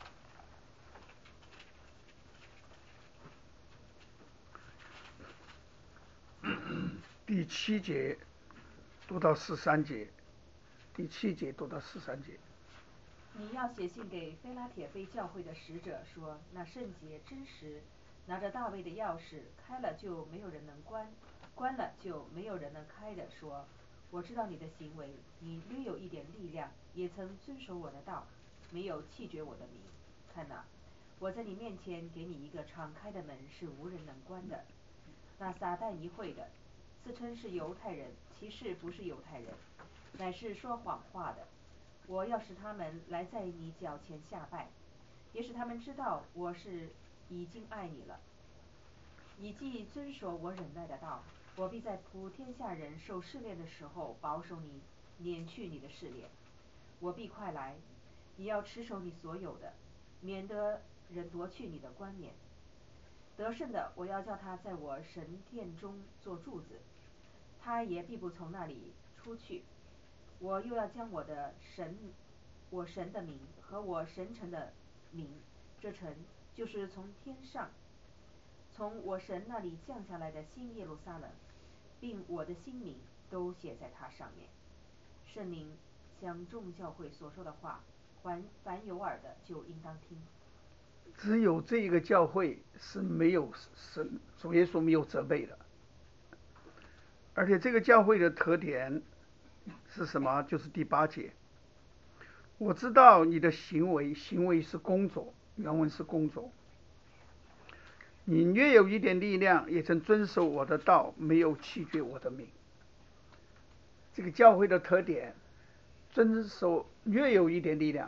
第七节读到十三节，第七节读到十三节。 你要写信给非拉铁非教会的使者说，那圣洁真实，拿着大卫的钥匙，开了就没有人能关，关了就没有人能开的说，我知道你的行为，你略有一点力量，也曾遵守我的道，没有弃绝我的名。看哪，我在你面前给你一个敞开的门，是无人能关的。那撒旦一会的，自称是犹太人，其实不是犹太人，乃是说谎话的。我要使他们来在你脚前下拜，也使他们知道我是已经爱你了。你既遵守我忍耐的道，我必在普天下人受试炼的时候保守你，免去你的试炼。我必快来，你要持守你所有的，免得人夺去你的冠冕。得胜的，我要叫他在我神殿中做柱子，他也必不从那里出去。我又要将我的神，我神的名和我神城的名，这城就是从天上，从我神那里降下来的新耶路撒冷，并我的新名都写在它上面。圣灵向众教会所说的话，凡凡有耳的就应当听。 只有这一个教会是没有神主耶稣没有责备的，而且这个教会的特点是什么？就是第八节，我知道你的行为，行为是工作，原文是工作。你略有一点力量，也曾遵守我的道，没有弃绝我的名。这个教会的特点，遵守略有一点力量，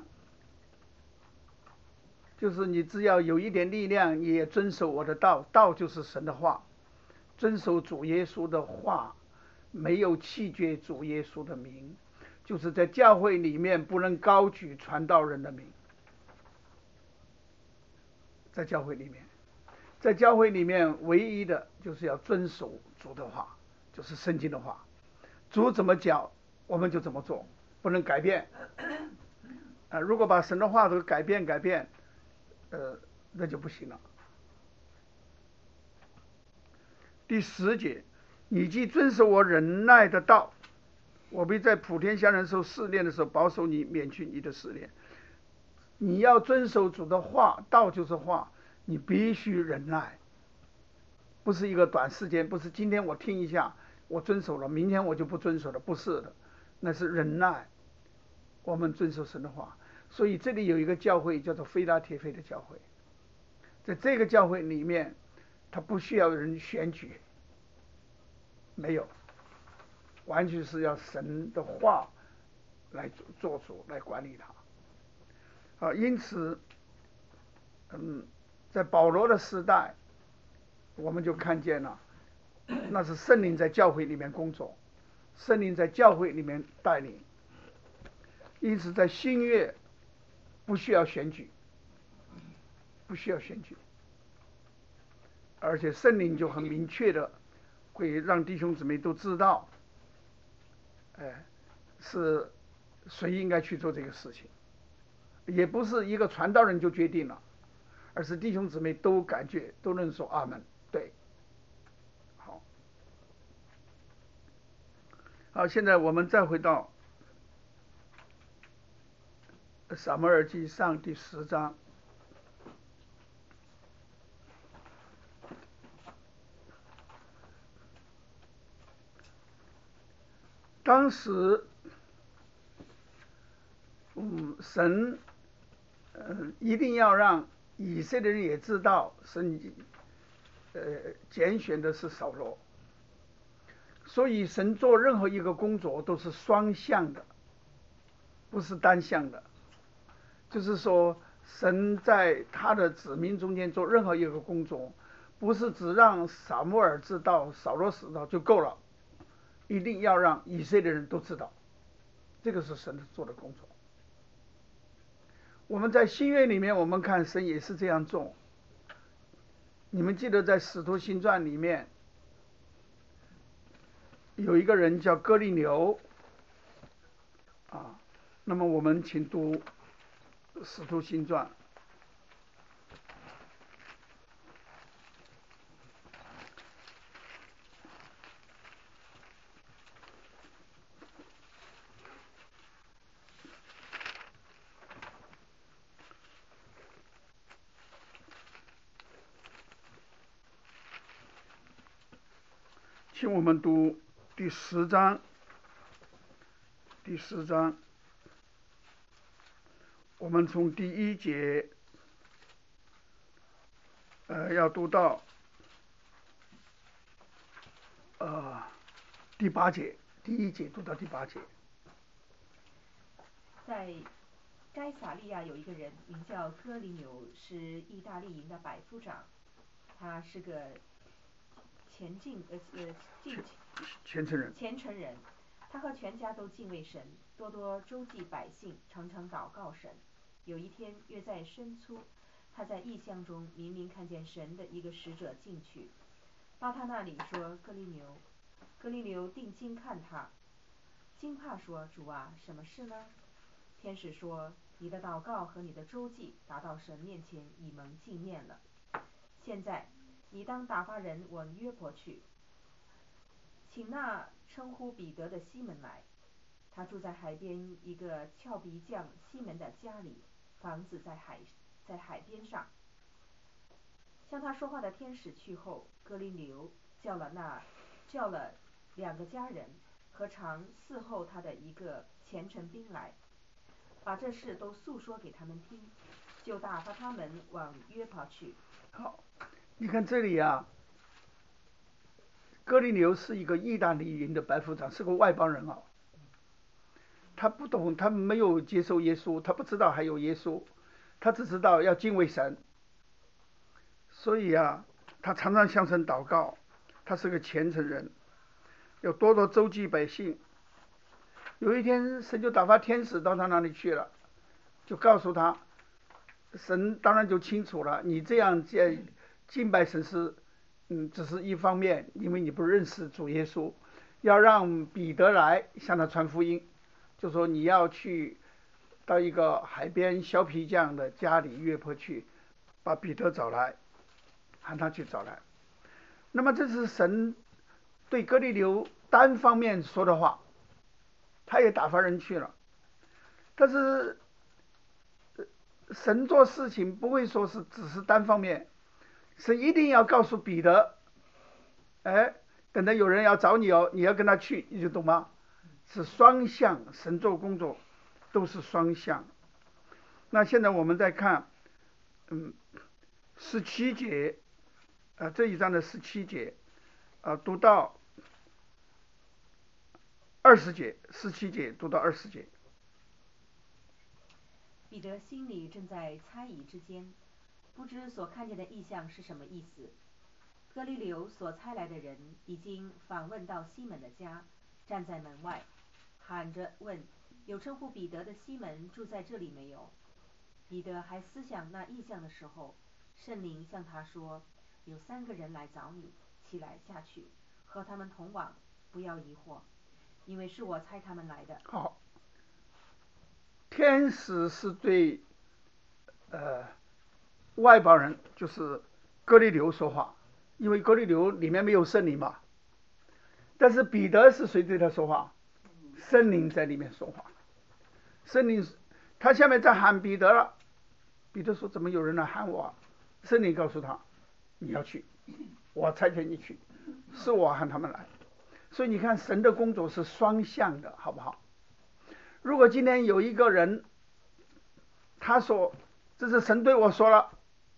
就是你只要有一点力量，你也遵守我的道，道就是神的话，遵守主耶稣的话，没有弃绝主耶稣的名，就是在教会里面不能高举传道人的名。在教会里面，在教会里面唯一的就是要遵守主的话，就是圣经的话，主怎么讲我们就怎么做，不能改变。啊，如果把神的话都改变改变，呃，那就不行了。第十节，你既遵守我忍耐的道，我必在普天下人受试炼的时候保守你，免去你的试炼。你要遵守主的话，道就是话，你必须忍耐，不是一个短时间，不是今天我听一下我遵守了，明天我就不遵守了，不是的，那是忍耐。我们遵守神的话，所以这里有一个教会叫做非拉铁非的教会，在这个教会里面，他不需要人选举，没有，完全是要神的话来做主，来管理他。啊，因此，嗯，在保罗的时代，我们就看见了，那是圣灵在教会里面工作，圣灵在教会里面带领。因此，在新约不需要选举，不需要选举，而且圣灵就很明确的会让弟兄姊妹都知道，哎，是谁应该去做这个事情，也不是一个传道人就决定了，而是弟兄姊妹都感觉都能说阿门，对，好，好，现在我们再回到撒母耳记上第十章。当时，嗯，神，嗯，一定要让以色列人也知道神呃拣选的是扫罗，所以神做任何一个工作都是双向的，不是单向的。就是说神在他的子民中间做任何一个工作，不是只让撒母耳知道扫罗知道就够了，一定要让以色列人都知道，这个是神做的工作。我们在新约里面我们看神也是这样做。你们记得在使徒行传里面有一个人叫哥利流啊，那么我们请读使徒行传请我们读第十章，第十章，我们从第一节，呃，要读到，呃，第八节，第一节读到第八节。 在该撒利亚有一个人名叫哥尼流，是意大利营的百夫长，他是个前进呃呃进虔诚人， 虔诚人，他和全家都敬畏神，多多周济百姓，常常祷告神。有一天约在申初，他在异象中明明看见神的一个使者进去，到他那里说：哥尼流。哥尼流定睛看他，惊怕说：主啊，什么事呢？天使说：你的祷告和你的周济达到神面前，已蒙纪念了。现在你当打发人往约伯去，请那称呼彼得的西门来，他住在海边一个俏皮匠西门的家里，房子在海在海边上。向他说话的天使去后，哥尼流叫了那叫了两个家人和常伺候他的一个虔诚兵来，把这事都诉说给他们听，就打发他们往约伯去。 好，你看这里啊，哥尼流是一个意大利营的百夫长，是个外邦人啊。他不懂，他没有接受耶稣，他不知道还有耶稣，他只知道要敬畏神。所以啊，他常常向神祷告，他是个虔诚人，要多多周济百姓。有一天，神就打发天使到他那里去了，就告诉他，神当然就清楚了，你这样在敬拜神是，嗯，只是一方面，因为你不认识主耶稣，要让彼得来向他传福音，就说你要去到一个海边削皮匠的家里约伯去，把彼得找来，喊他去找来。那么这是神对哥尼流单方面说的话，他也打发人去了。但是神做事情不会说是只是单方面，神一定要告诉彼得，哎，等到有人要找你哦，你要跟他去，你就懂吗？是双向，神做工作都是双向。那现在我们再看，嗯，十七节，啊、呃，这一章的十七节，啊、呃，读到二十节，十七节读到二十节。 彼得心里正在猜疑之间，不知所看见的异象是什么意思。哥尼流所差来的人已经访问到西门的家，站在门外，喊着问：有称呼彼得的西门住在这里没有？彼得还思想那异象的时候，圣灵向他说：有三个人来找你，起来下去，和他们同往，不要疑惑，因为是我差他们来的。 好，天使是对呃外邦人，就是哥尼流说话，因为哥尼流里面没有圣灵嘛。但是彼得是谁对他说话？圣灵在里面说话。圣灵他下面在喊彼得了，彼得说怎么有人来喊我？圣灵告诉他你要去，我差遣你去，是我喊他们来。所以你看神的工作是双向的，好不好？如果今天有一个人他说这是神对我说了，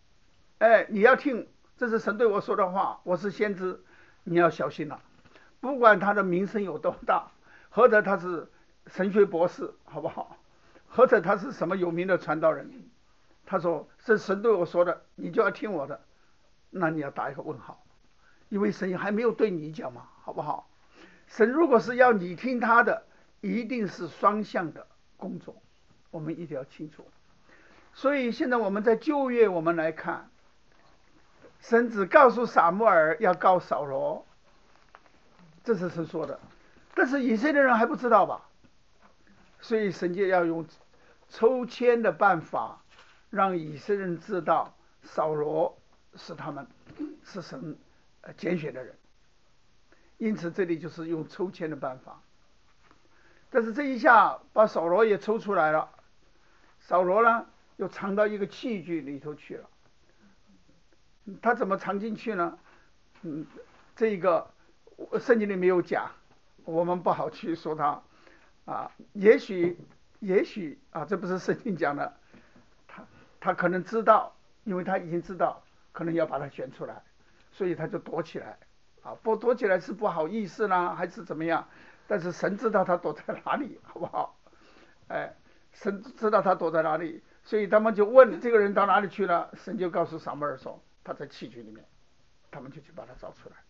哎，你要听，这是神对我说的话，我是先知，你要小心了。不管他的名声有多大，或者他是神学博士，好不好？或者他是什么有名的传道人，他说是神对我说的，你就要听我的，那你要打一个问号，因为神还没有对你讲嘛，好不好？神如果是要你听他的，一定是双向的工作，我们一定要清楚。所以现在我们在旧约，我们来看，神只告诉撒母耳要告扫罗，这是神说的，但是以色列人还不知道吧？所以神就要用抽签的办法，让以色列人知道扫罗是他们是神拣选的人。因此这里就是用抽签的办法。但是这一下把扫罗也抽出来了，扫罗呢又藏到一个器具里头去了。他怎么藏进去呢？嗯，这个圣经里没有讲，我们不好去说他啊。也许也许啊，这不是圣经讲的，他他可能知道，因为他已经知道可能要把他选出来，所以他就躲起来啊。不躲起来是不好意思呢，还是怎么样？但是神知道他躲在哪里，好不好？哎，神知道他躲在哪里，所以他们就问这个人到哪里去了。神就告诉撒母耳说他在器具里面，他们就去把他找出来。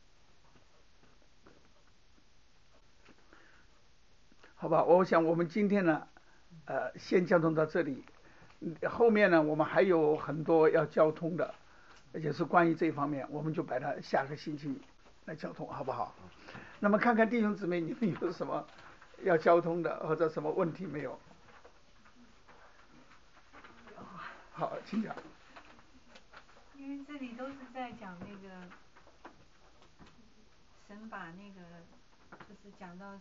好吧，我想我们今天呢，呃，先交通到这里，后面呢我们还有很多要交通的，也是关于这方面，我们就把它下个星期来交通，好不好？那么看看弟兄姊妹，你们有什么要交通的或者什么问题没有？好，请讲。 因为这里都是在讲那个神把那个就是讲到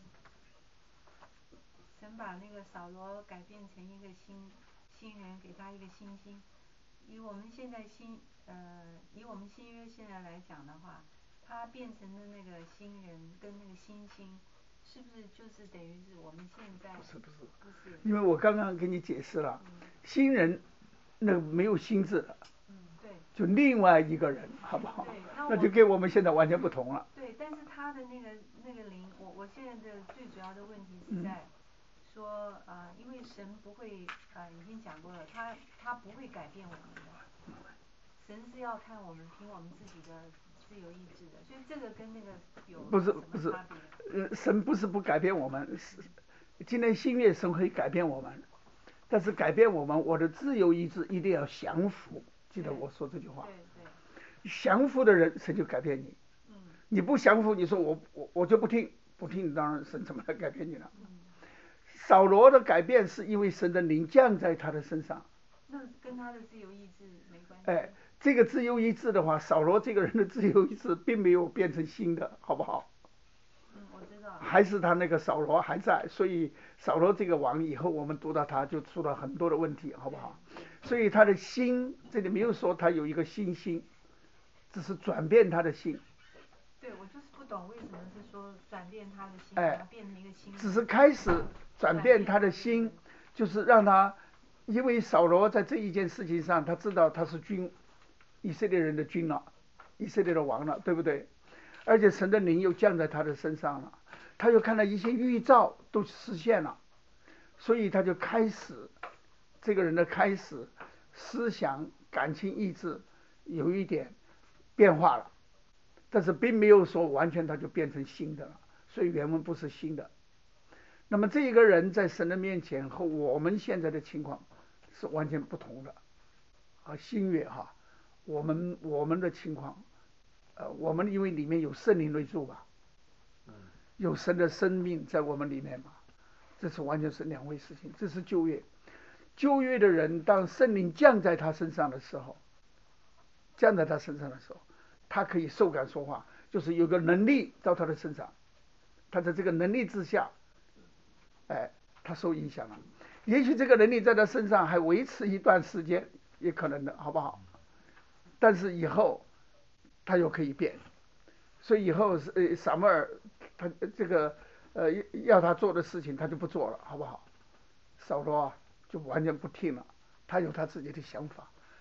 神把那个扫罗改变成一个新新人，给他一个新心。以我们现在新呃以我们新约现在来讲的话，他变成的那个新人跟那个新心，是不是就是等于是我们现在？ 不是不是不是， 因为我刚刚给你解释了，嗯、新人那个没有心字的， 嗯对， 就另外一个人，好不好？ 对，那, 那就跟我们现在完全不同了。 对，但是他的那个那个灵，我我现在的最主要的问题是在。嗯说啊、呃，因为神不会啊、呃，已经讲过了，他他不会改变我们的，神是要看我们凭我们自己的自由意志的，所以这个跟那个有不是不是，呃，神不是不改变我们，是今天新约神会改变我们，但是改变我们，我的自由意志一定要降服，记得我说这句话。 对对。 降服的人，神就改变你。 嗯。 你不降服，你说我我我就不听，不听，当然神怎么来改变你了？ 嗯。 扫罗的改变是因为神的灵降在他的身上， 那跟他的自由意志没关系。 哎，这个自由意志的话，扫罗这个人的自由意志并没有变成新的，好不好？ 嗯，我知道。 还是他那个扫罗还在，所以扫罗这个王以后，我们读到他就出了很多的问题，好不好？所以他的心，这里没有说他有一个新心，只是转变他的心。 对，我就是不懂为什么是说转变他的心， 哎， 变成一个新。 只是开始。转变他的心，就是让他，因为扫罗在这一件事情上，他知道他是君，以色列人的君了，以色列的王了，对不对？而且神的灵又降在他的身上了，他又看到一些预兆都实现了，所以他就开始，这个人的开始，思想、感情、意志有一点变化了，但是并没有说完全他就变成新的了，所以原文不是新的。那么这一个人在神的面前和我们现在的情况是完全不同的，啊，新约哈，我们我们的情况，呃，我们因为里面有圣灵内住吧，有神的生命在我们里面嘛，这是完全是两回事情。这是旧约，旧约的人当圣灵降在他身上的时候，降在他身上的时候，他可以受感说话，就是有个能力到他的身上，他在这个能力之下。哎，他受影响了，也许这个能力在他身上还维持一段时间，也可能的，好不好？但是以后他又可以变，所以以后是呃撒母耳他这个呃要他做的事情他就不做了，好不好？扫罗啊就完全不听了，他有他自己的想法，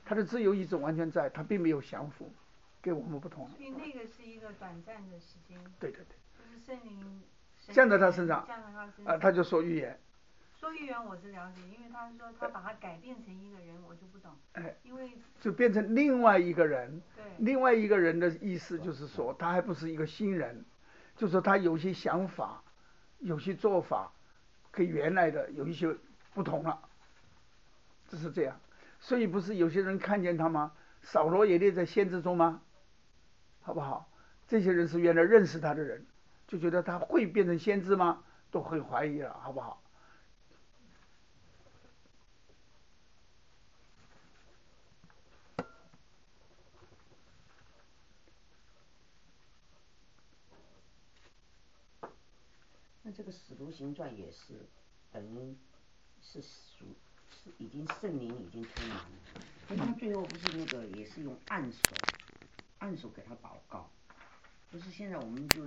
他的自由意志完全在，他并没有降服，跟我们不同。 所以那个是一个短暂的时间。 对对对。 就是圣灵降在他身上， 降在他身上， 啊，他就说预言。 说预言我是了解，因为他说他把他改变成一个人，我就不懂。 哎， 因为就变成另外一个人。 对。 另外一个人的意思就是说，他还不是一个新人，就是说他有些想法，有些做法，跟原来的有一些不同了。就是这样，所以不是有些人看见他吗？扫罗也列在先知中吗？好不好？这些人是原来认识他的人，就觉得他会变成先知吗？都会怀疑了，好不好？ 那这个使徒行传也是，等于是属是已经圣灵已经充满了，所以他最后不是那个也是用按手，按手给他祷告，不是现在我们就。